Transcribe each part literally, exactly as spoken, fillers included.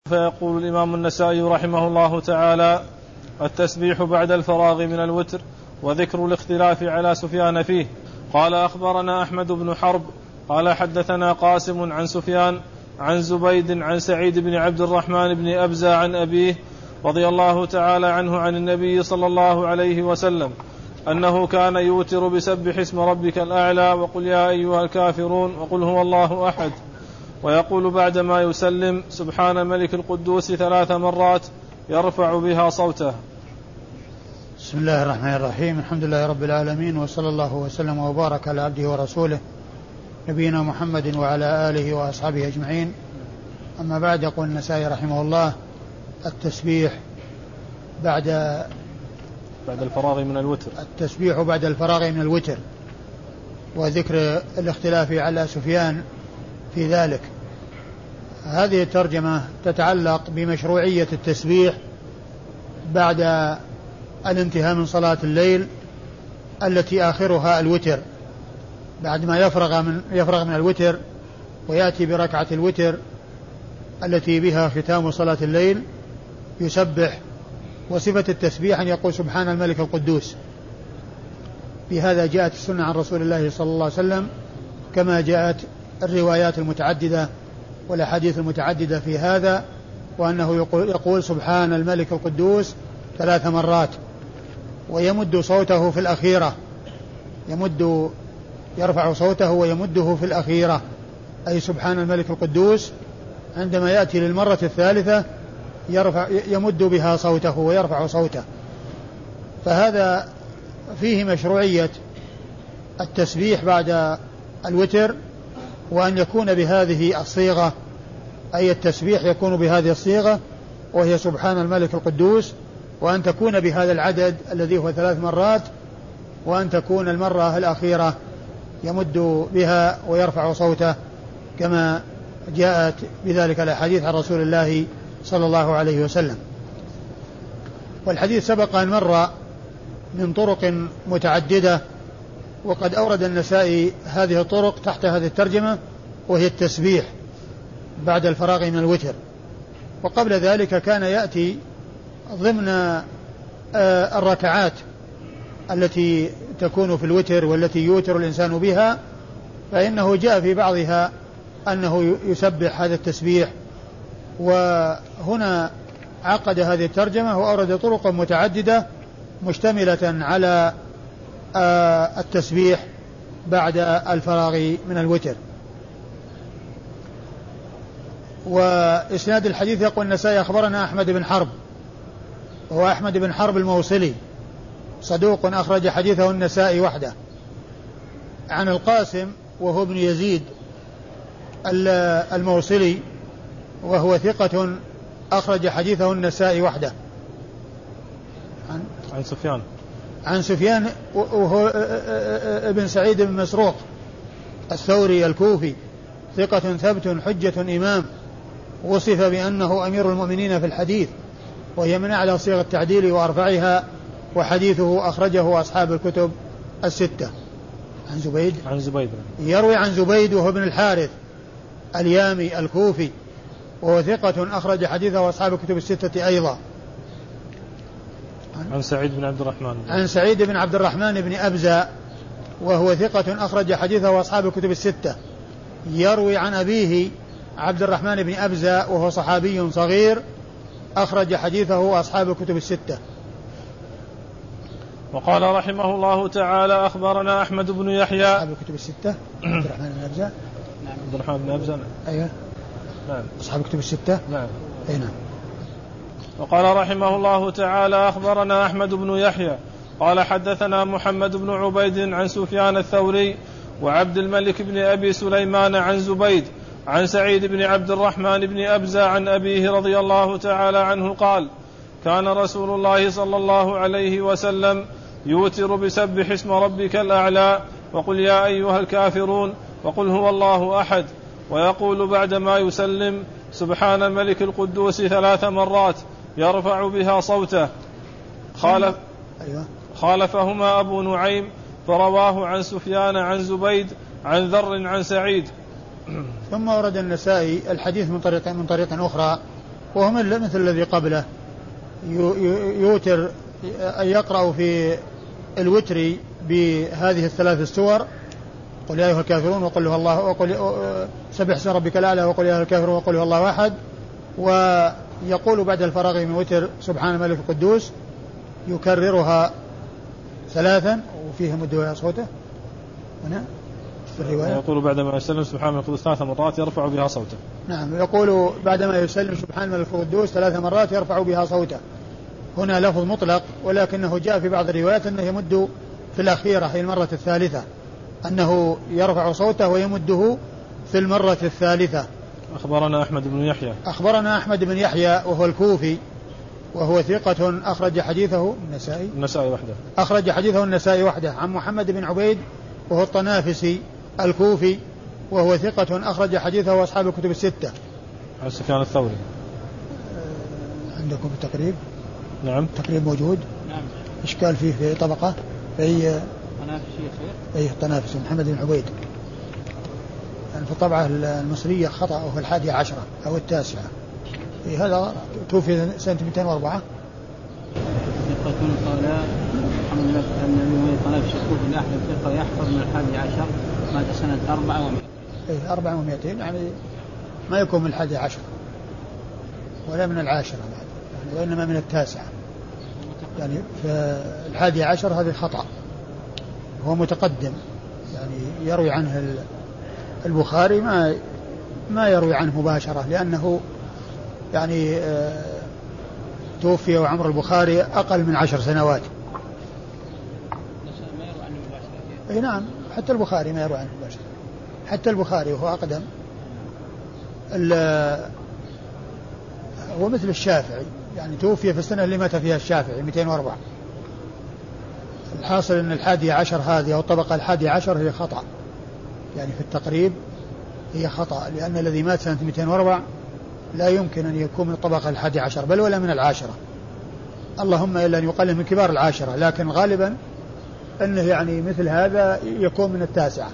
فيقول الإمام النسائي رحمه الله تعالى: التسبيح بعد الفراغ من الوتر، وذكر الاختلاف على سفيان فيه. قال: أخبرنا أحمد بن حرب قال حدثنا قاسم عن سفيان عن زبيد عن سعيد بن عبد الرحمن بن أبزة عن أبيه رضي الله تعالى عنه عن النبي صلى الله عليه وسلم أنه كان يوتر بسبح اسم ربك الأعلى وقل يا أيها الكافرون وقل هو الله أحد، ويقول بعدما يسلم سبحان الملك القدوس ثلاث مرات يرفع بها صوته. بسم الله الرحمن الرحيم. الحمد لله رب العالمين، وصلى الله وسلم وبارك على عبده ورسوله نبينا محمد وعلى آله وأصحابه أجمعين. أما بعد، يقول النسائي رحمه الله: التسبيح بعد بعد الفراغ من الوتر التسبيح بعد الفراغ من الوتر، وذكر الاختلاف على سفيان في ذلك. هذه الترجمة تتعلق بمشروعية التسبيح بعد الانتهاء من صلاة الليل التي آخرها الوتر، بعد ما يفرغ من, يفرغ من الوتر ويأتي بركعة الوتر التي بها ختام صلاة الليل يسبح. وصفة التسبيح أن يقول سبحان الملك القدوس. بهذا جاءت السنة عن رسول الله صلى الله عليه وسلم، كما جاءت الروايات المتعددة والأحاديث المتعددة في هذا، وأنه يقول, يقول سبحان الملك القدوس ثلاث مرات، ويمد صوته في الأخيرة، يمد يرفع صوته ويمده في الأخيرة، أي سبحان الملك القدوس عندما يأتي للمرة الثالثة يرفع يمد بها صوته ويرفع صوته. فهذا فيه مشروعية التسبيح بعد الوتر، وأن يكون بهذه الصيغة، أي التسبيح يكون بهذه الصيغة وهي سبحان الملك القدوس، وأن تكون بهذا العدد الذي هو ثلاث مرات، وأن تكون المرة الأخيرة يمد بها ويرفع صوته كما جاءت بذلك الأحاديث عن رسول الله صلى الله عليه وسلم. والحديث سبق أن مر من طرق متعددة، وقد أورد النسائي هذه الطرق تحت هذه الترجمة، وهي التسبيح بعد الفراغ من الوتر. وقبل ذلك كان يأتي ضمن الركعات التي تكون في الوتر والتي يوتر الإنسان بها، فإنه جاء في بعضها أنه يسبح هذا التسبيح. وهنا عقد هذه الترجمة وأورد طرق متعددة مشتملة على التسبيح بعد الفراغ من الوتر. وإسناد الحديث يقول النسائي: أخبرنا أحمد بن حرب، وهو أحمد بن حرب الموصلي، صدوق أخرج حديثه النسائي وحده، عن القاسم وهو ابن يزيد الموصلي، وهو ثقة أخرج حديثه النسائي وحده، عن, عن سفيان عن سفيان وهو ابن سعيد بن مسروق الثوري الكوفي، ثقة ثبت حجة إمام، وصف بأنه أمير المؤمنين في الحديث، وهي من أعلى صيغ التعديل وأرفعها، وحديثه أخرجه أصحاب الكتب الستة. عن زبيد عن زبيد يروي عن زبيد وهو ابن الحارث اليامي الكوفي، وهو ثقة أخرج حديثه أصحاب الكتب الستة أيضا. عن سعيد بن عبد الرحمن عن سعيد بن عبد الرحمن بن أبزة، وهو ثقة أخرج حديثه أصحاب الكتب الستة. يروي عن أبيه عبد الرحمن بن أبزة، وهو صحابي صغير أخرج حديثه أصحاب الكتب الستة. وقال رحمه الله تعالى: أخبرنا أحمد بن يحيى. أصحاب الكتب الستة عبد الرحمن بن أبزة. نعم. عبد الرحمن بن أبزة. أيوه. نعم. أصحاب الكتب الستة. نعم. أي نعم. وقال رحمه الله تعالى: أخبرنا أحمد بن يحيى قال حدثنا محمد بن عبيد عن سفيان الثوري وعبد الملك بن أبي سليمان عن زبيد عن سعيد بن عبد الرحمن بن أبزة عن أبيه رضي الله تعالى عنه قال: كان رسول الله صلى الله عليه وسلم يوتر بسبح اسم ربك الأعلى وقل يا أيها الكافرون وقل هو الله أحد، ويقول بعدما يسلم سبحان الملك القدوس ثلاث مرات يرفع بها صوته. خالف خالفهما أبو نعيم فرواه عن سفيان عن زبيد عن ذر عن سعيد. ثم ورد النسائي الحديث من طريق من طريق أخرى، وهو مثل الذي قبله يوتر يقرأ في الوتر بهذه الثلاث السور قل يا أيها الكافرون وقل له الله وقل سبح اسم ربك الأعلى وقل يا أيها الكافرون وقل له الله أحد، ويقول بعد الفراغ من وتر سبحان الملك القدوس يكررها ثلاثا وفيه مد صوته هنا في الرواية. يقول بعدما يسلم سبحان الملك القدوس ثلاث مرات يرفع بها صوته. نعم يقول بعدما يسلم سبحان الملك القدوس ثلاث مرات يرفع بها صوته. هنا لفظ مطلق ولكنه جاء في بعض الروايات أنه يمد في الأخيرة هي المرة الثالثة، أنه يرفع صوته ويمده في المرة الثالثة. أخبرنا أحمد بن يحيى أخبرنا أحمد بن يحيى وهو الكوفي وهو ثقة أخرج حديثه النسائي النسائي وحده أخرج حديثه النسائي وحده عن محمد بن عبيد وهو الطنافسي الكوفي وهو ثقة أخرج حديثه أصحاب الكتب الستة. عن سفيان الثوري عندكم التقريب؟ نعم تقريب موجود. نعم. إشكال فيه في طبقة في طنافسي أي طنافسي محمد بن عبيد يعني في الطبعة المصرية خطأ وهو الحادية عشرة أو التاسعة. في هذا توفي سنة مئتين وأربعة. ثقة قال محمد بن أن طنافسي الكوفي الأحد ثقة يحفظ من الحادي عشر مات سنة أربعة ومئتين. إيه أربعة ومئتين يعني ما يكون من الحادي عشر ولا من العاشرة بعد يعني وإنما من التاسعة يعني في الحادي عشر هذه خطأ. هو متقدم يعني يروي عنه البخاري ما ما يروي عنه مباشرة لأنه يعني آه توفي وعمر البخاري أقل من عشر سنوات. ما يروي عنه مباشرة. أي نعم حتى البخاري ما يروي عنه مباشرة حتى البخاري وهو أقدم. هو مثل الشافعي يعني توفي في السنة اللي مات فيها الشافعي مئتين وأربعة. الحاصل أن الحادي عشر هذه أو الطبقة الحادي عشر هي خطأ يعني في التقريب هي خطأ لأن الذي مات سنة مئتين وأربعة لا يمكن أن يكون من الطبقة الحادي عشر بل ولا من العاشرة اللهم إلا أن يقلل من كبار العاشرة لكن غالبا أنه يعني مثل هذا يكون من التاسعة.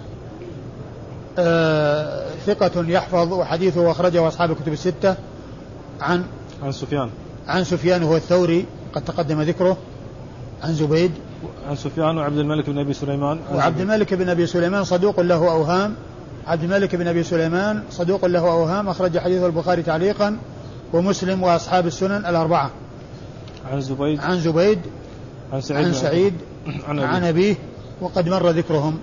آه ثقة يحفظ وحديثه وأخرجه أصحاب الكتب الستة. عن عن سفيان عن سفيان هو الثوري قد تقدم ذكره. عن زبيد عن سفيان وعبد الملك بن أبي سليمان وعبد الملك بن أبي سليمان صدوق له أوهام. عبد الملك بن أبي سليمان صدوق له أوهام أخرج حديثه البخاري تعليقا ومسلم وأصحاب السنن الأربعة. عن زبيد عن زبيد عن سعيد, عن, سعيد عن, عن أبيه وقد مر ذكرهم.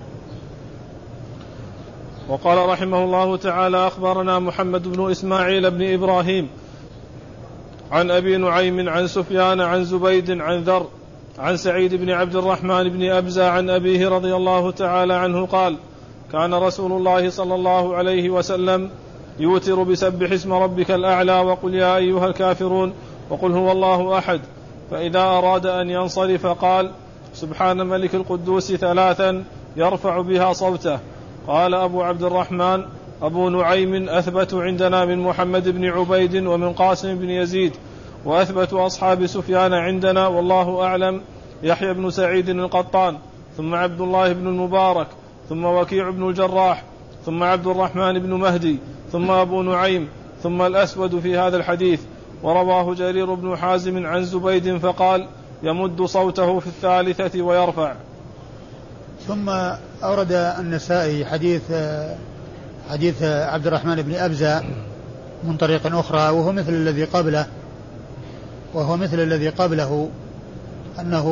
وقال رحمه الله تعالى أخبرنا محمد بن إسماعيل بن إبراهيم عن أبي نعيم عن سفيان عن زبيد عن ذر عن سعيد بن عبد الرحمن بن أبزة عن أبيه رضي الله تعالى عنه قال كان رسول الله صلى الله عليه وسلم يوتر بسبح اسم ربك الأعلى وقل يا أيها الكافرون وقل هو الله أحد فإذا أراد أن ينصرف قال سبحان ملك القدوس ثلاثا يرفع بها صوته. قال أبو عبد الرحمن أبو نعيم أثبت عندنا من محمد بن عبيد ومن قاسم بن يزيد وأثبت أصحاب سفيان عندنا والله أعلم يحيى بن سعيد القطان ثم عبد الله بن المبارك ثم وكيع بن الجراح ثم عبد الرحمن بن مهدي ثم أبو نعيم ثم الأسود في هذا الحديث. ورواه جرير بن حازم عن زبيد فقال يمد صوته في الثالثة ويرفع. ثم أورد النسائي حديث حديث عبد الرحمن بن أبزة من طريق أخرى وهو مثل الذي قبله وهو مثل الذي قبله أنه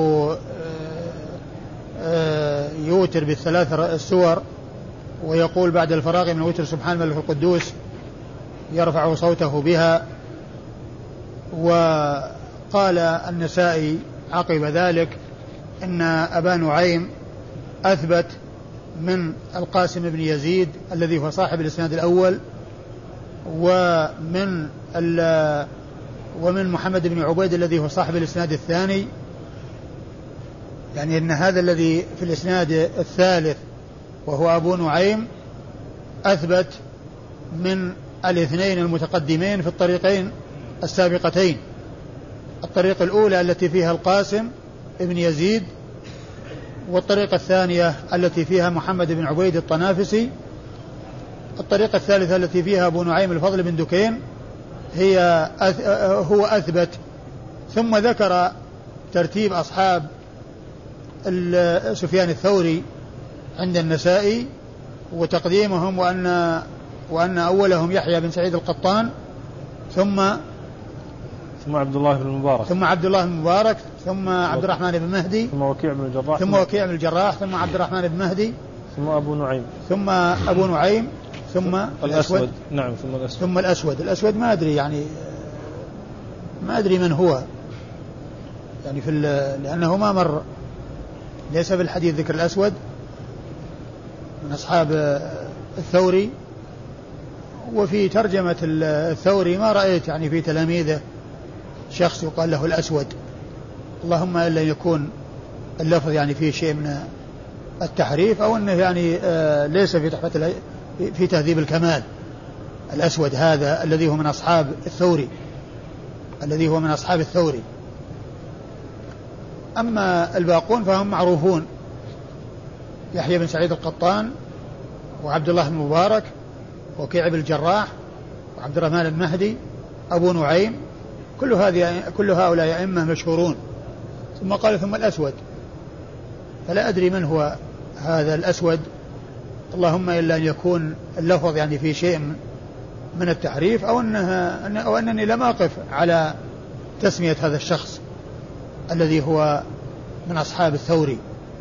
يوتر بالثلاث السور ويقول بعد الفراغ من وتر سبحان الملك القدوس يرفع صوته بها. وقال النسائي عقب ذلك إن أبا نعيم أثبت من القاسم بن يزيد الذي هو صاحب الإسناد الأول ومن ومن محمد بن عبيد الذي هو صاحب الإسناد الثاني يعني أن هذا الذي في الإسناد الثالث وهو أبو نعيم أثبت من الاثنين المتقدمين في الطريقين السابقتين. الطريقة الأولى التي فيها القاسم ابن يزيد والطريقة الثانية التي فيها محمد بن عبيد الطنافسي. الطريقة الثالثة التي فيها أبو نعيم الفضل بن دكين هي هو أثبت. ثم ذكر ترتيب أصحاب سفيان الثوري عند النسائي وتقديمهم، وأن وأن أولهم يحيى بن سعيد القطان، ثم ثم عبد الله بن المبارك ثم عبد الله بن المبارك ثم عبد الرحمن بن مهدي ثم وكيع بن الجراح ثم وكيع بن الجراح ثم عبد الرحمن بن مهدي ثم أبو نعيم ثم أبو نعيم ثم الأسود. نعم ثم الأسود ثم الأسود الأسود ما أدري يعني ما أدري من هو يعني في لأنه ما مر، ليس في الحديث ذكر الأسود من أصحاب الثوري. وفي ترجمة الثوري ما رأيت يعني في تلاميذه شخص يقال له الأسود، اللهم إلا يكون اللفظ يعني فيه شيء من التحريف أو أنه يعني ليس في تحفة في تهذيب الكمال. الأسود هذا الذي هو من أصحاب الثوري الذي هو من أصحاب الثوري. أما الباقون فهم معروفون، يحيى بن سعيد القطان وعبد الله بن المبارك وكيع بن الجراح وعبد الرحمن المهدي أبو نعيم، كل هذه كل هؤلاء أئمة مشهورون. ثم قال ثم الأسود، فلا أدري من هو هذا الأسود، اللهم إلا أن يكون اللفظ يعني في شيء من التحريف أو, أنها أو أنني لم أقف على تسمية هذا الشخص الذي هو من أصحاب الثوري.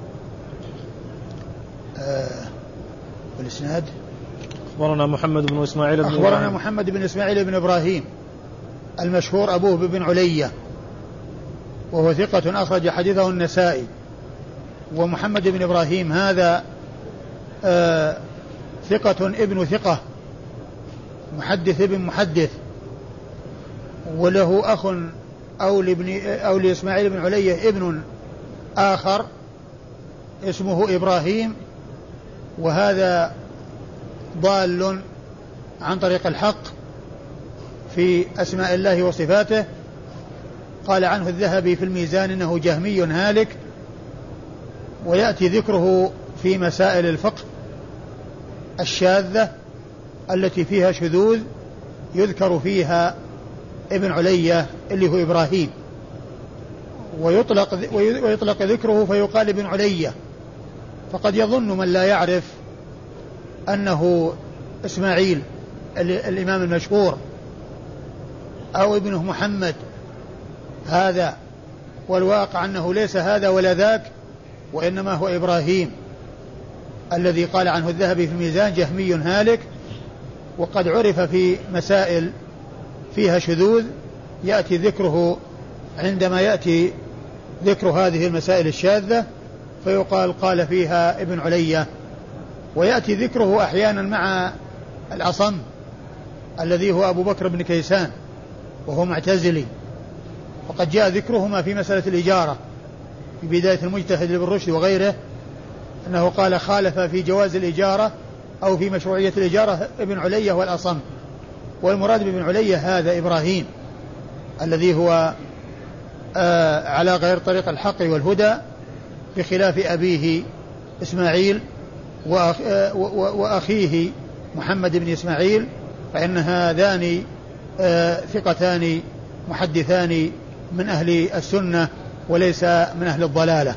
آه والإسناد أخبرنا محمد بن إسماعيل بن أخبرنا إبراهيم. محمد بن إسماعيل بن إبراهيم المشهور أبوه بن علية، وهو ثقة أخرج حديثه النسائي. ومحمد بن إبراهيم هذا آه ثقة ابن ثقة، محدث ابن محدث، وله أخ أو لابن أو لإسماعيل بن علية ابن آخر اسمه إبراهيم، وهذا ضال عن طريق الحق في أسماء الله وصفاته. قال عنه الذهبي في الميزان إنه جهمي هالك، ويأتي ذكره في مسائل الفقه الشاذة التي فيها شذوذ يذكر فيها ابن علية اللي هو إبراهيم، ويطلق, ويطلق ذكره فيقال ابن علية، فقد يظن من لا يعرف أنه إسماعيل الإمام المشهور أو ابنه محمد هذا، والواقع أنه ليس هذا ولا ذاك، وإنما هو إبراهيم الذي قال عنه الذهبي في الميزان جهمي هالك. وقد عرف في مسائل فيها شذوذ يأتي ذكره عندما يأتي ذكر هذه المسائل الشاذة فيقال قال فيها ابن علية، ويأتي ذكره أحيانا مع الأصم الذي هو أبو بكر بن كيسان وهو معتزلي، وقد جاء ذكرهما في مسألة الإجارة في بداية المجتهد لابن رشد وغيره، أنه قال خالف في جواز الإجارة أو في مشروعية الإجارة ابن علية والأصم، والمراد بابن علية هذا إبراهيم الذي هو آه على غير طريق الحق والهدى بخلاف أبيه إسماعيل وأخ آه وأخيه محمد بن إسماعيل، فإن هذان آه ثقتان محدثان من أهل السنة وليس من أهل الضلالة.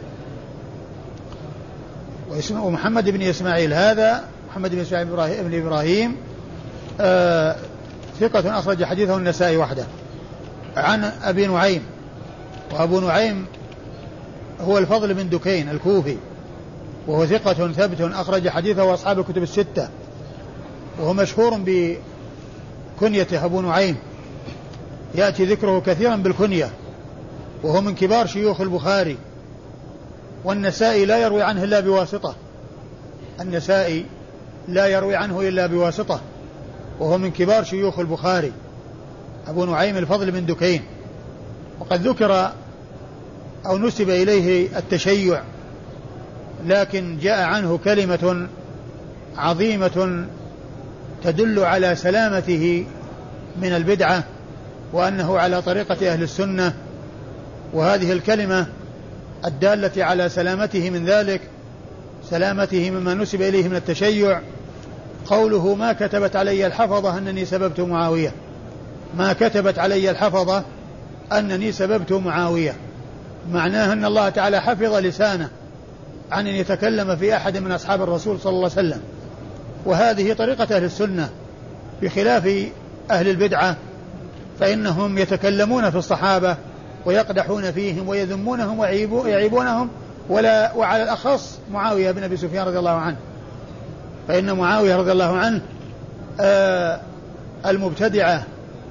ومحمد بن إسماعيل هذا محمد بن إسماعيل بن إبراهيم آه ثقة أخرج حديثه النسائي وحده. عن أبي نعيم، وأبو نعيم هو الفضل بن دكين الكوفي، وهو ثقة ثبت أخرج حديثه وأصحاب الكتب الستة، وهو مشهور بكنيته أبو نعيم، يأتي ذكره كثيرا بالكنية، وهو من كبار شيوخ البخاري، والنسائي لا يروي عنه إلا بواسطة النسائي لا يروي عنه إلا بواسطة وهو من كبار شيوخ البخاري أبو نعيم الفضل بن دكين. وقد ذكر أو نسب إليه التشيع، لكن جاء عنه كلمة عظيمة تدل على سلامته من البدعة وأنه على طريقة أهل السنة، وهذه الكلمة الدالة على سلامته من ذلك، سلامته مما نسب إليه من التشيع، قوله ما كتبت علي الحفظة أنني سببت معاوية. ما كتبت علي الحفظة أنني سببت معاوية، معناه أن الله تعالى حفظ لسانه عن أن يتكلم في أحد من أصحاب الرسول صلى الله عليه وسلم. وهذه طريقة أهل السنة بخلاف أهل البدعة، فإنهم يتكلمون في الصحابة ويقدحون فيهم ويذمونهم ويعيبونهم، ولا وعلى الأخص معاوية بن أبي سفيان رضي الله عنه، فإن معاوية رضي الله عنه آه المبتدعة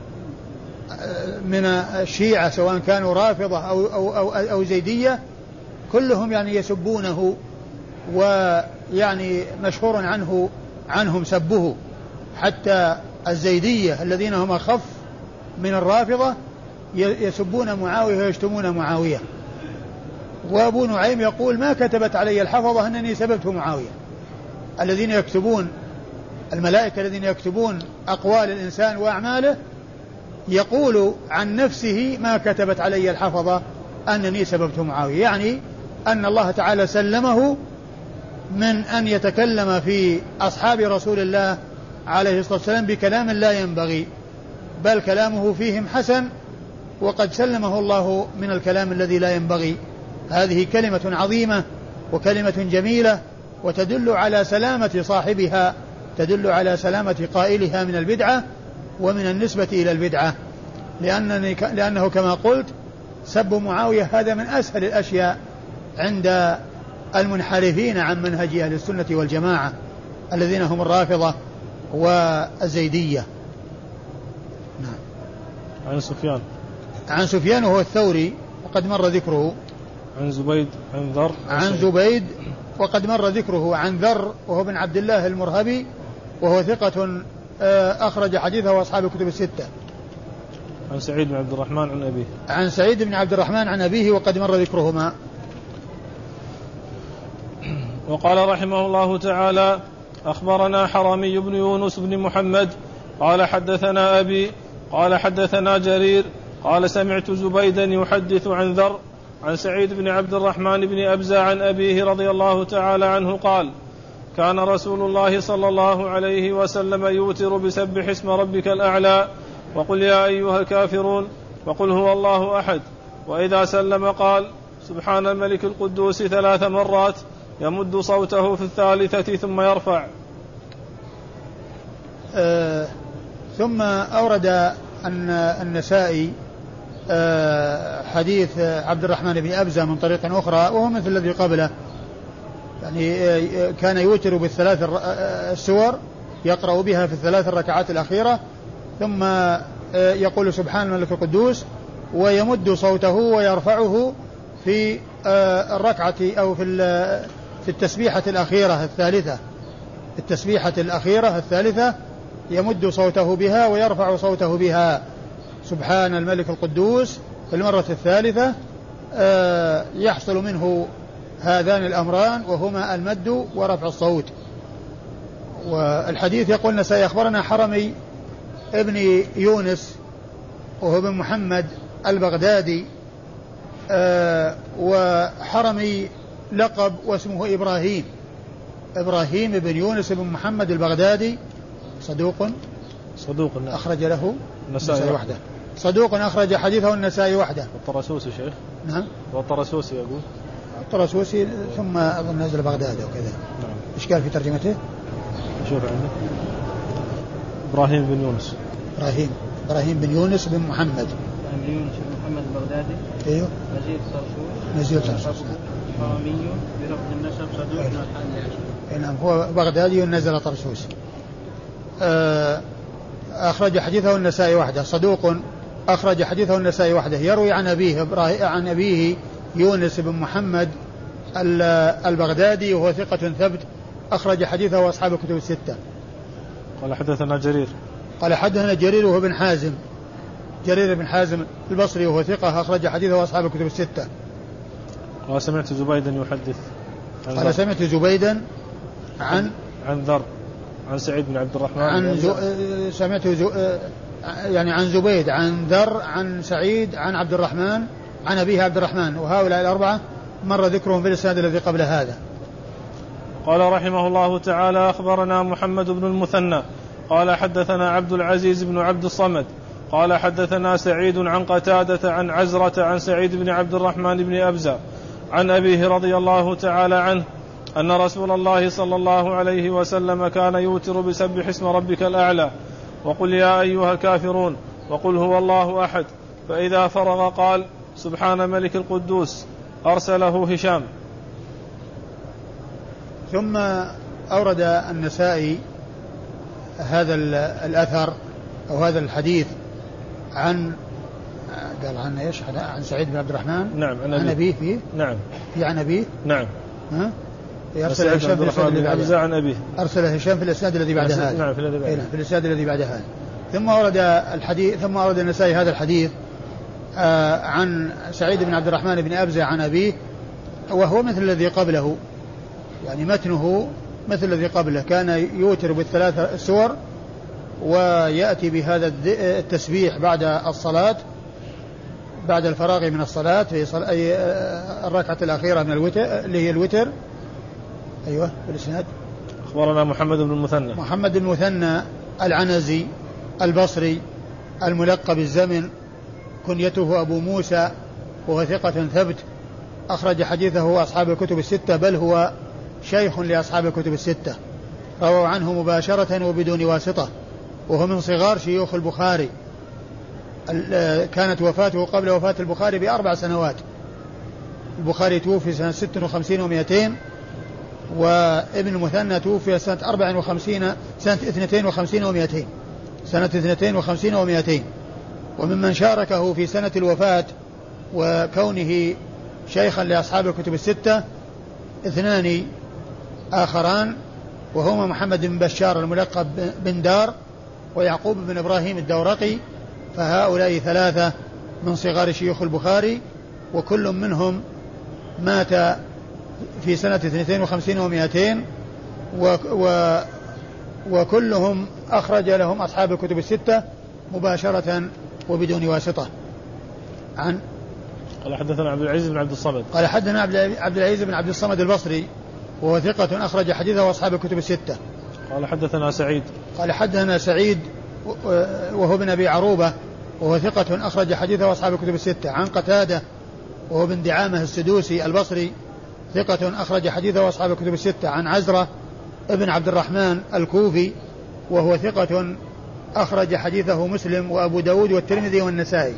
من الشيعة سواء كانوا رافضة أو, أو, أو, أو زيدية كلهم يعني يسبونه، ويعني مشهور عنه عنهم سبه، حتى الزيدية الذين هم أخف من الرافضة يسبون معاوية ويشتمون معاوية. وأبو نعيم يقول ما كتبت علي الحفظة أنني سببت معاوية. الذين يكتبون الملائكة الذين يكتبون أقوال الإنسان وأعماله يقول عن نفسه ما كتبت علي الحفظة أنني سببت معاوية، يعني أن الله تعالى سلمه من أن يتكلم في أصحاب رسول الله عليه الصلاة والسلام بكلام لا ينبغي، بل كلامه فيهم حسن، وقد سلمه الله من الكلام الذي لا ينبغي. هذه كلمة عظيمة وكلمة جميلة، وتدل على سلامة صاحبها، تدل على سلامة قائلها من البدعة ومن النسبة إلى البدعة، لأنني لأنه كما قلت سب معاوية هذا من أسهل الأشياء عند المنحرفين عن منهج أهل السنة والجماعة الذين هم الرافضة والزيدية. نعم. عن سفيان عن سفيان وهو الثوري وقد مر ذكره. عن زبيد عن ذر عن زبيد وقد مر ذكره. عن ذر وهو بن عبد الله المرهبي وهو ثقة أخرج حديثه وأصحاب الكتب الستة. عن سعيد بن عبد الرحمن عن أبيه. عن سعيد بن عبد الرحمن عن أبيه وقد مر ذكرهما. وقال رحمه الله تعالى أخبرنا حرمي بن يونس بن محمد قال حدثنا أبي قال حدثنا جرير قال سمعت زبيدا يحدث عن ذر عن سعيد بن عبد الرحمن بن أبزة عن أبيه رضي الله تعالى عنه قال كان رسول الله صلى الله عليه وسلم يوتر بسبح اسم ربك الأعلى وقل يا أيها الكافرون وقل هو الله أحد، وإذا سلم قال سبحان الملك القدوس ثلاث مرات يمد صوته في الثالثة ثم يرفع. آه ثم أورد أن النسائي آه حديث عبد الرحمن بن أبزة من طريق أخرى وهو مثل الذي قبله، يعني آه كان يوتر بالثلاث السور يقرأ بها في الثلاث الركعات الأخيرة، ثم آه يقول سبحان الملك القدوس ويمد صوته ويرفعه في آه الركعة أو في في التسبيحة الأخيرة الثالثة التسبيحة الأخيرة الثالثة يمد صوته بها ويرفع صوته بها سبحان الملك القدوس في المرة الثالثة. آه يحصل منه هذان الأمران وهما المد ورفع الصوت. والحديث يقولنا سيخبرنا حرمي ابن يونس وهو ابن محمد البغدادي، آه وحرمي لقب واسمه إبراهيم إبراهيم بن يونس بن محمد البغدادي صدوق صدوق أخرج له النسائي وحده صدوق أخرج حديثه النسائي وحده. والطرسوسي شيخ. نعم والطرسوسي يقول الطرسوسي ثم أظن نزل بغداد وكذا. نعم. إيش قال في ترجمته؟ شوف عندك إبراهيم بن يونس إبراهيم إبراهيم بن يونس بن محمد بن يونس بن محمد البغدادي. أيوه. نزيل طرسوس. نزيل طرسوس. حرمي برفض النسب صدوق من الحادي عشر. نعم هو بغدادي نزل طرسوس. أخرج حديثه النسائي وحده. صدوق أخرج حديثه النسائي وحده. يروي عن أبيه عن أبيه يونس بن محمد البغدادي وهو ثقة ثبت أخرج حديثه أصحاب الكتب الستة. قال حدثنا جرير قال حدثنا جرير وهو بن حازم جرير بن حازم البصري وهو ثقة أخرج حديثه أصحاب الكتب الستة. قال سمعت زبيدا يحدث قال سمعت زبيدا عن عن ذر عن سعيد بن عبد الرحمن عن زو... سمعت زو... يعني عن زبيد عن ذر عن سعيد عن عبد الرحمن عن أبيه عبد الرحمن، وهؤلاء الأربعة مر ذكرهم في الإسناد الذي قبل هذا. قال رحمه الله تعالى أخبرنا محمد بن المثنى قال حدثنا عبد العزيز بن عبد الصمد قال حدثنا سعيد عن قتادة عن عزرة عن سعيد بن عبد الرحمن بن أبزة عن أبيه رضي الله تعالى عنه أن رسول الله صلى الله عليه وسلم كان يوتر بسبح اسم ربك الأعلى وقل يا أيها الكافرون وقل هو الله أحد، فإذا فرغ قال سبحان ملك القدوس. أرسله هشام. ثم أورد النسائي هذا الأثر أو هذا الحديث عن قال عن ايش؟ عن سعيد بن عبد الرحمن. نعم. عن أبيه فيه. نعم. في عن أبيه. نعم. ها؟ أرسل هشام في الإسناد الذي بعدها. عن أبيه. أرسل هشام في الإسناد الذي بعد هذا. نعم في الذي بعد هذا. في الإسناد الذي بعد هذا. ثم ورد الحديث ثم ورد النسائي هذا الحديث آه عن سعيد بن عبد الرحمن بن أبزة عن أبيه، وهو مثل الذي قبله، يعني متنه مثل الذي قبله، كان يوتر بالثلاث سور ويأتي بهذا التسبيح بعد الصلاة، بعد الفراغ من الصلاة في الركعة الأخيرة من الوتر اللي هي الوتر. أيوة في الإسناد. أخبرنا محمد بن المثنى. محمد بن المثنى العنزي البصري الملقب بالزمن، كنيته أبو موسى، وهو ثقة ثبت، أخرج حديثه أصحاب الكتب الستة، بل هو شيخ لأصحاب الكتب الستة، رووا عنه مباشرة وبدون واسطة، وهو من صغار شيوخ البخاري. كانت وفاته قبل وفاة البخاري بأربع سنوات. البخاري توفي سنة ست وخمسين ومئتين، وابن المثنى توفي سنة أربع وخمسين سنة اثنتين وخمسين ومئتين سنة اثنتين وخمسين ومئتين. وممن شاركه في سنة الوفاة وكونه شيخا لأصحاب الكتب الستة اثنان آخران، وهما محمد بن بشار الملقب بن دار، ويعقوب بن إبراهيم الدورقي، فهؤلاء ثلاثة من صغار شيوخ البخاري، وكل منهم مات في سنة اثنتين وخمسين ومئتين، و و وكلهم أخرج لهم أصحاب الكتب الستة مباشرة وبدون واسطة. عن قال حدثنا عبد العزيز بن عبد الصمد. قال حدثنا عبد العزيز بن عبد الصمد البصري، وهو ثقة أخرج حديثه وأصحاب الكتب الستة. قال حدثنا سعيد. قال حدثنا سعيد وهو بن أبي عروبة، وهو ثقة أخرج حديثه وأصحاب الكتب الستة. عن قتادة وهو بن دعامة السدوسي البصري، ثقة أخرج حديثه وأصحاب الكتب الستة. عن عزرة ابن عبد الرحمن الكوفي، وهو ثقة أخرج حديثه مسلم وأبو داود والترمذي والنسائي.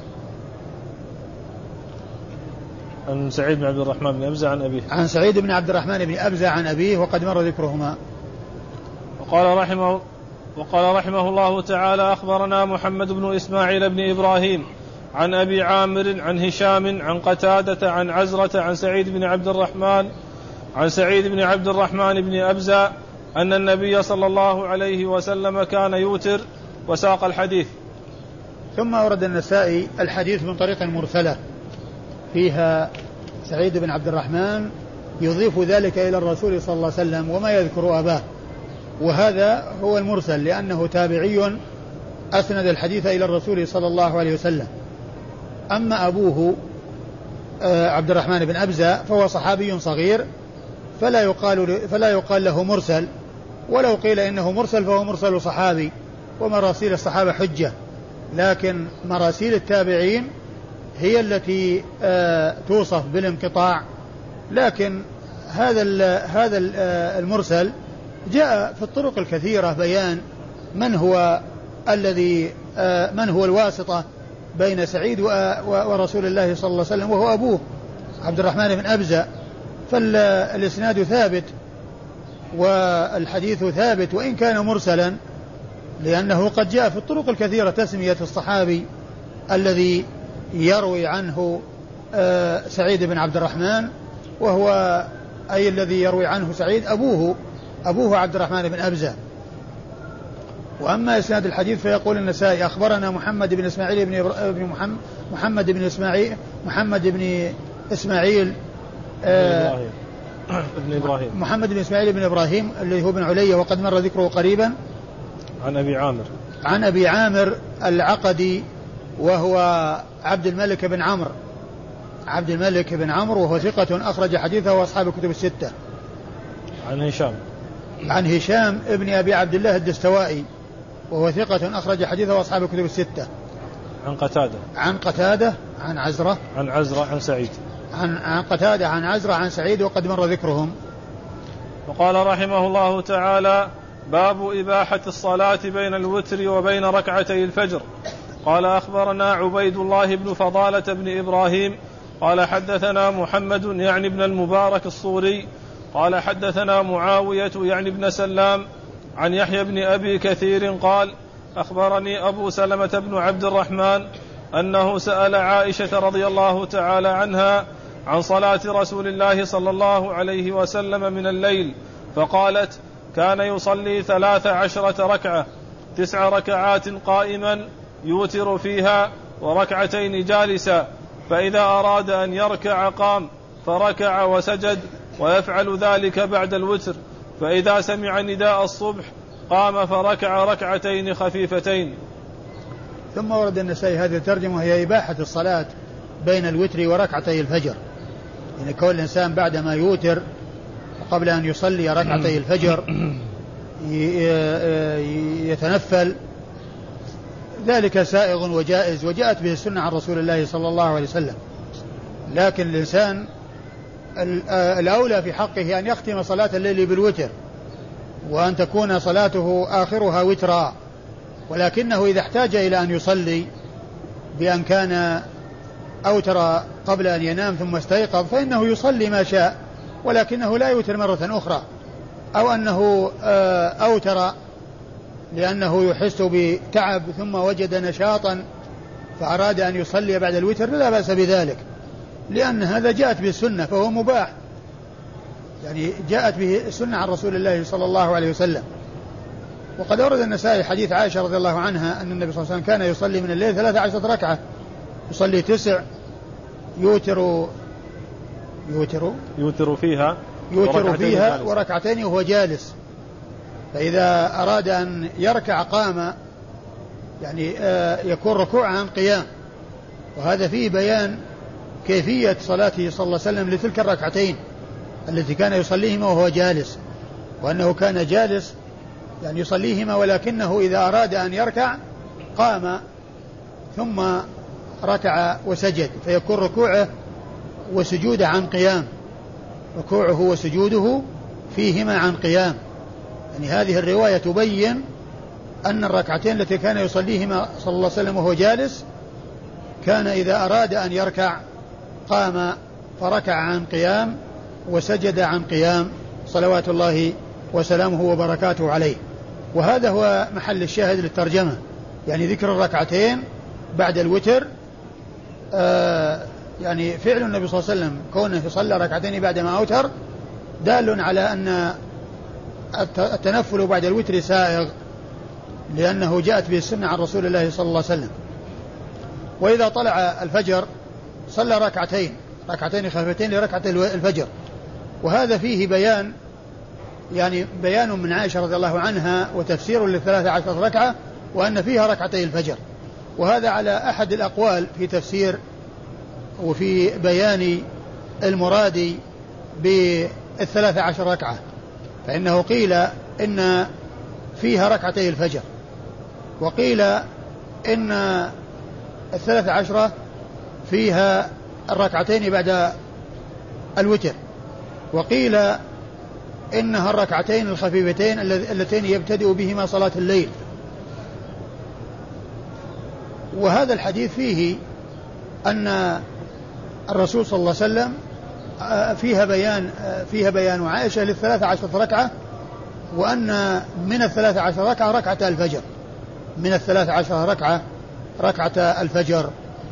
عن سعيد بن عبد الرحمن بن أبزة عن أبيه. عن سعيد بن عبد الرحمن بن أبزة عن أبيه، وقد مر ذكرهما. وقال رحمه وقال رحمه الله تعالى أخبرنا محمد بن إسماعيل بن إبراهيم عن أبي عامر عن هشام عن قتادة عن عزرة عن سعيد بن عبد الرحمن عن سعيد بن عبد الرحمن بن أبزة أن النبي صلى الله عليه وسلم كان يوتر، وساق الحديث. ثم أورد النسائي الحديث من طريق مرسلة فيها سعيد بن عبد الرحمن يضيف ذلك إلى الرسول صلى الله عليه وسلم وما يذكر أباه، وهذا هو المرسل لأنه تابعي أسند الحديث إلى الرسول صلى الله عليه وسلم. أما أبوه عبد الرحمن بن أبزة فهو صحابي صغير، فلا يقال, فلا يقال له مرسل، ولو قيل إنه مرسل فهو مرسل صحابي، ومراسيل الصحابة حجة، لكن مراسيل التابعين هي التي توصف بالانقطاع. لكن هذا هذا المرسل جاء في الطرق الكثيرة بيان من هو الذي من هو الواسطة بين سعيد ورسول الله صلى الله عليه وسلم، وهو أبوه عبد الرحمن بن أبزة. فالإسناد ثابت والحديث ثابت وإن كان مرسلا، لأنه قد جاء في الطرق الكثيرة تسمية الصحابي الذي يروي عنه سعيد بن عبد الرحمن، وهو أي الذي يروي عنه سعيد أبوه أبوه عبد الرحمن بن أبزة. وأما إسناد الحديث فيقول النسائي أخبرنا محمد بن إسماعيل بن محمد محمد بن إسماعيل محمد بن إسماعيل آه ابن إبراهيم محمد بن إسماعيل بن إبراهيم اللي هو بن علية، وقد مر ذكره قريبا. عن أبي عامر عن أبي عامر العقدي، وهو عبد الملك بن عمرو عبد الملك بن عمرو وهو ثقة أخرج حديثه وأصحاب الكتب الستة. عن هشام عن هشام ابن أبي عبد الله الدستوائي، وهو ثقة أخرج حديثه وأصحاب الكتب الستة. عن قتادة عن قتادة عن عزرة عن عزرة عن سعيد عن, عن قتادة عن عزرة عن سعيد وقد مر ذكرهم. وقال رحمه الله تعالى باب إباحة الصلاة بين الوتر وبين ركعتي الفجر. قال أخبرنا عبيد الله بن فضالة بن إبراهيم قال حدثنا محمد يعني ابن المبارك الصوري قال حدثنا معاوية يعني ابن سلام عن يحيى بن أبي كثير قال أخبرني أبو سلمة بن عبد الرحمن أنه سأل عائشة رضي الله تعالى عنها عن صلاة رسول الله صلى الله عليه وسلم من الليل فقالت كان يصلي ثلاث عشرة ركعة تسع ركعات قائما يوتر فيها وركعتين جالسا فإذا أراد أن يركع قام فركع وسجد ويفعل ذلك بعد الوتر فإذا سمع نداء الصبح قام فركع ركعتين خفيفتين. ثم ورد النسائي هذه الترجمة وهي إباحة الصلاة بين الوتر وركعتي الفجر، يعني كل إنسان بعدما يوتر قبل أن يصلي ركعتي الفجر يتنفل، ذلك سائغ وجائز وجاءت به السنة عن رسول الله صلى الله عليه وسلم، لكن الإنسان الأولى في حقه أن يختم صلاة الليل بالوتر وأن تكون صلاته آخرها وترا، ولكنه إذا احتاج إلى أن يصلي بأن كان أوتر قبل أن ينام ثم استيقظ فإنه يصلي ما شاء، ولكنه لا يوتر مرة أخرى، أو أنه أوتر لأنه يحس بتعب ثم وجد نشاطا فأراد أن يصلي بعد الوتر لا بأس بذلك، لأن هذا جاءت به السنة فهو مباح، يعني جاءت به السنة عن رسول الله صلى الله عليه وسلم. وقد أورد النسائي حديث عائشة رضي الله عنها أن النبي صلى الله عليه وسلم كان يصلي من الليل ثلاث عشرة ركعة، يصلي تسع يوتر يوتر يوتر فيها يوتر فيها وركعتين وهو جالس، فإذا أراد أن يركع قام، يعني يكون ركوعا عن قيام، وهذا فيه بيان كيفية صلاته صلى الله عليه وسلم لتلك الركعتين التي كان يصليهما وهو جالس، وأنه كان جالس يعني يصليهما، ولكنه إذا أراد أن يركع قام ثم ركع وسجد، فيكون ركوعه وسجوده عن قيام، ركوعه وسجوده فيهما عن قيام. يعني هذه الرواية تبين أن الركعتين التي كان يصليهما صلى الله عليه وسلم وهو جالس كان إذا أراد أن يركع قام فركع عن قيام وسجد عن قيام صلوات الله وسلامه وبركاته عليه. وهذا هو محل الشاهد للترجمة، يعني ذكر الركعتين بعد الوتر. آه يعني فعل النبي صلى الله عليه وسلم كونه يصلى ركعتين بعدما أوتر دال على أن التنفل بعد الوتر سائغ، لأنه جاءت به السنة عن رسول الله صلى الله عليه وسلم. وإذا طلع الفجر صلى ركعتين ركعتين خفيفتين لركعة الفجر، وهذا فيه بيان، يعني بيان من عائشة رضي الله عنها وتفسير للثلاثة عشر ركعة وأن فيها ركعتي الفجر، وهذا على أحد الأقوال في تفسير وفي بيان المراد بالثلاثة عشر ركعة، فإنه قيل إن فيها ركعتي الفجر، وقيل إن الثلاثة عشرة فيها الركعتين بعد الوتر، وقيل إنها الركعتين الخفيفتين اللتين يبتدئ بهما صلاة الليل. وهذا الحديث فيه أن الرسول صلى الله عليه وسلم فيها بيان فيها بيان عائشة للثلاثة عشرة ركعة، وأن من الثلاثة عشر ركعة ركعة الفجر، من الثلاثة عشر ركعة ركعة الفجر.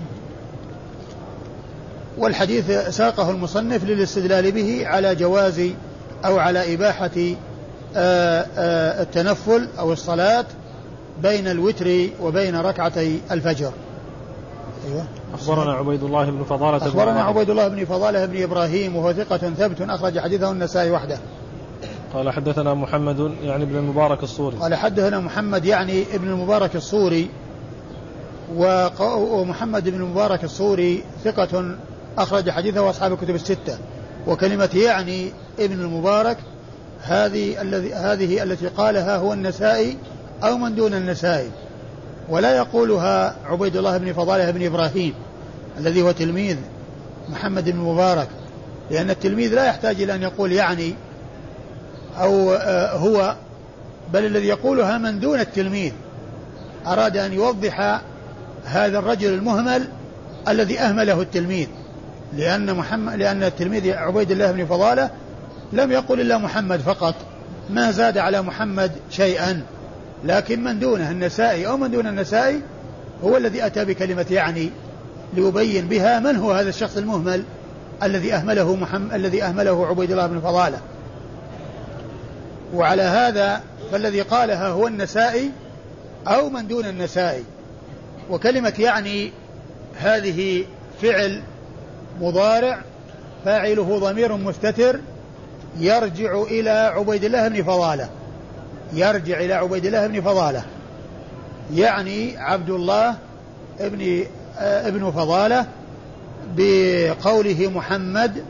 والحديث ساقه المصنف للاستدلال به على جواز أو على إباحة التنفل أو الصلاة بين الوتر وبين ركعتي الفجر. أيوة. أخبرنا عبيد الله بن فضالة أخبرنا عبيد الله بن فضالة بن إبراهيم وهو ثقة ثبت أخرج حديثه النسائي وحده. قال حدثنا محمد يعني ابن المبارك الصوري قال حدثنا محمد يعني ابن المبارك الصوري، ومحمد بن المبارك الصوري ثقة أخرج حديثه أصحاب الكتب الستة. وكلمة يعني ابن المبارك هذه الذي هذه التي قالها هو النسائي أو من دون النسائي، ولا يقولها عبيد الله بن فضالة بن إبراهيم الذي هو تلميذ محمد بن مبارك، لأن التلميذ لا يحتاج إلى أن يقول يعني أو هو، بل الذي يقولها من دون التلميذ. أراد أن يوضح هذا الرجل المهمل الذي أهمله التلميذ، لأن محمد لأن التلميذ عبيد الله بن فضالة لم يقل إلا محمد فقط، ما زاد على محمد شيئا، لكن من دونه النسائي أو من دون النسائي هو الذي أتى بكلمة يعني ليبين بها من هو هذا الشخص المهمل الذي أهمله محمد الذي أهمله عبيد الله بن فضالة. وعلى هذا فالذي قالها هو النسائي أو من دون النسائي. وكلمة يعني هذه فعل مضارع فاعله ضمير مستتر يرجع إلى عبيد الله بن فضالة، يرجع إلى عبيد الله بن فضالة، يعني عبد الله ابن ابن فضالة بقوله محمد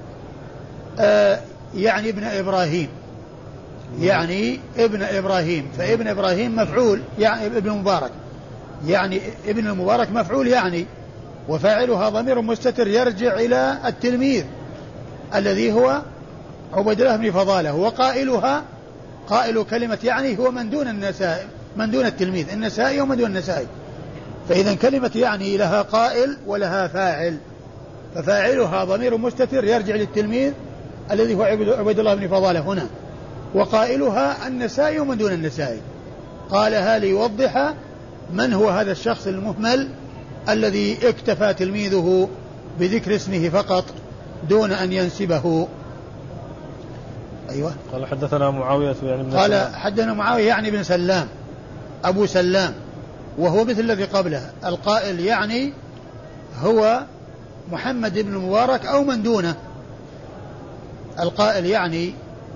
يعني ابن إبراهيم، يعني ابن إبراهيم، فابن إبراهيم مفعول يعني ابن مبارك، يعني ابن المبارك مفعول يعني، وفاعلها ضمير مستتر يرجع إلى التلميذ الذي هو عبيد الله بن فضالة، وقائلها قائل كلمة يعني هو من دون النسائي من دون التلميذ النسائي ومن دون النسائي. فإذا كلمة يعني لها قائل ولها فاعل، ففاعلها ضمير مستتر يرجع للتلميذ الذي هو عبيد الله بن فضالة هنا، وقائلها النسائي ومن دون النسائي. قالها ليوضح من هو هذا الشخص المهمل الذي اكتفى تلميذه بذكر اسمه فقط دون أن ينسبه. أيوة. قال حدثنا معاوية يعني بن قال حدثنا معاوية يعني بن سلام أبو سلام، وهو مثل الذي قبله. القائل يعني هو محمد بن مبارك أو من دونه. القائل يعني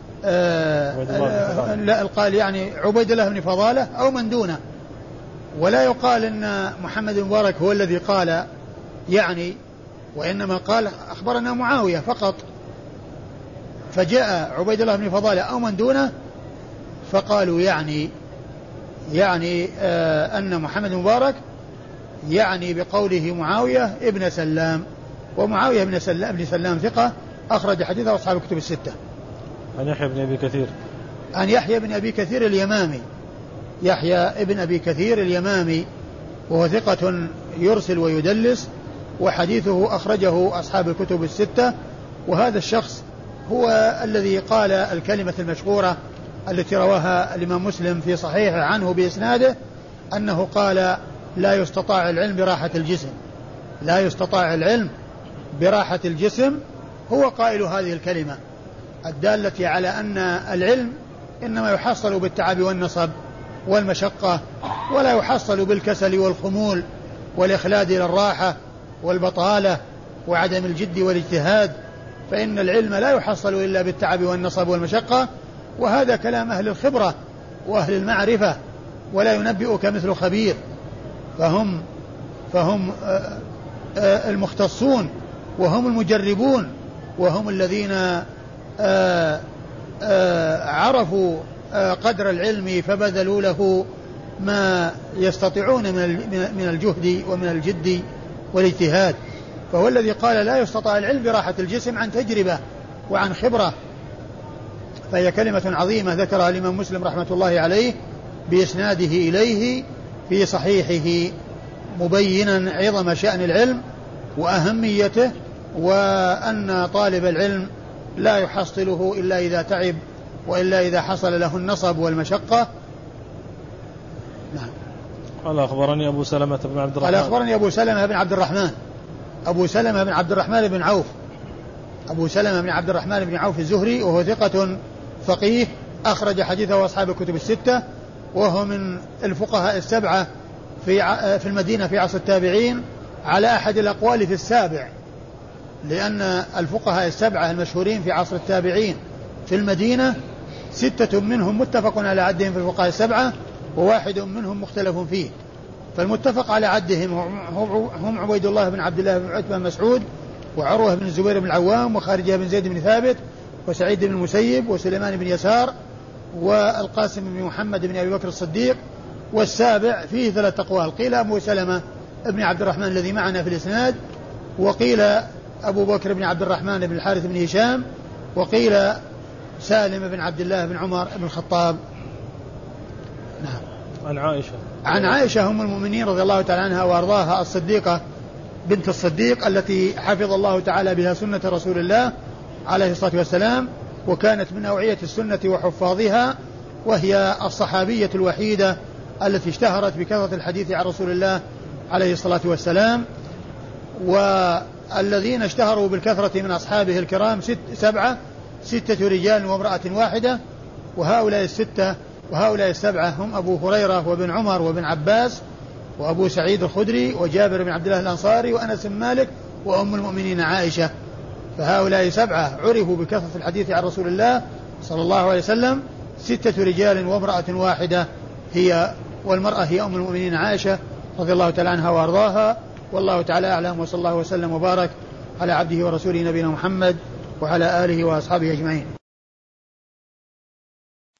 آه لا القائل يعني عبيد الله بن فضالة أو من دونه، ولا يقال أن محمد بن مبارك هو الذي قال يعني، وإنما قال أخبرنا معاوية فقط، فجاء عبيد الله بن فضالة أو من دونه فقالوا يعني يعني آه أن محمد بن مبارك يعني بقوله معاوية ابن سلام، ومعاوية بن سلام, ابن سلام ثقة أخرج حديثه أصحاب الكتب الستة. عن يحيى بن أبي كثير عن يحيى بن أبي كثير اليمامي، يحيى ابن أبي كثير اليمامي وهو ثقة يرسل ويدلس، وحديثه أخرجه أصحاب الكتب الستة. وهذا الشخص هو الذي قال الكلمة المشهورة التي رواها الإمام مسلم في صحيحه عنه بإسناده أنه قال لا يستطاع العلم براحة الجسم، لا يستطاع العلم براحة الجسم. هو قائل هذه الكلمة الدالة على أن العلم إنما يحصل بالتعب والنصب والمشقة، ولا يحصل بالكسل والخمول والإخلاد إلى الراحة والبطالة وعدم الجد والاجتهاد، فإن العلم لا يحصل إلا بالتعب والنصب والمشقة. وهذا كلام أهل الخبرة وأهل المعرفة، ولا ينبئك مثل خبير، فهم فهم المختصون وهم المجربون، وهم الذين آآ آآ عرفوا قدر العلم فبذلوا له ما يستطيعون من الجهد ومن الجد والاجتهاد. فهو الذي قال لا يستطاع العلم براحة الجسم عن تجربة وعن خبرة. فهي كلمة عظيمة ذكرها الإمام مسلم رحمة الله عليه بإسناده إليه في صحيحه، مبينا عظم شأن العلم وأهميته، وأن طالب العلم لا يحصله إلا إذا تعب وإلا إذا حصل له النصب والمشقة. نعم. قال أخبرني أبو سلمة بن عبد الرحمن قال أخبرني أبو سلمة بن عبد الرحمن أبو سلمة بن عبد الرحمن بن عوف أبو سلمة بن عبد الرحمن بن عوف الزهري، وهو ثقة فقيه أخرج حديثه أصحاب الكتب الستة، وهو من الفقهاء السبعة في في المدينة في عصر التابعين على أحد الأقوال في السابع، لأن الفقهاء السبعة المشهورين في عصر التابعين في المدينة ستة منهم متفق على عدهم في الفقهاء السبعة، وواحد منهم مختلف فيه. فالمتفق على عدهم هم عبيد الله بن عبد الله بن عتبة بن مسعود، وعروة بن الزبير بن العوام، وخارجة بن زيد بن ثابت، وسعيد بن المسيب، وسليمان بن يسار، والقاسم بن محمد بن أبي بكر الصديق، والسابع فيه ثلاث أقوال، قيل أبو سلمة ابن عبد الرحمن الذي معنا في الإسناد، وقيل أبو بكر بن عبد الرحمن بن الحارث بن هشام، وقيل سالم بن عبد الله بن عمر بن الخطاب. نعم. عن عائشة عن عائشة أم المؤمنين رضي الله تعالى عنها وأرضاها، الصديقة بنت الصديق التي حفظ الله تعالى بها سنة رسول الله عليه الصلاة والسلام، وكانت من أوعية السنة وحفاظها، وهي الصحابية الوحيدة التي اشتهرت بكثرة الحديث عن رسول الله عليه الصلاة والسلام. والذين اشتهروا بالكثرة من أصحابه الكرام ست سبعة ستة رجال وامرأة واحدة، وهؤلاء الستة وهؤلاء السبعة هم أبو هريرة وابن عمر وابن عباس وأبو سعيد الخدري وجابر بن عبد الله الأنصاري وأنس بن مالك وأم المؤمنين عائشة. فهؤلاء سبعة عرفوا بكثرة الحديث عن رسول الله صلى الله عليه وسلم، ستة رجال وامرأة واحدة هي والمرأة هي أم المؤمنين عائشة رضي الله تعالى عنها وأرضاها. والله تعالى أعلم، وصلى الله وسلم وبارك على عبده ورسوله نبينا محمد وعلى آله وأصحابه أجمعين.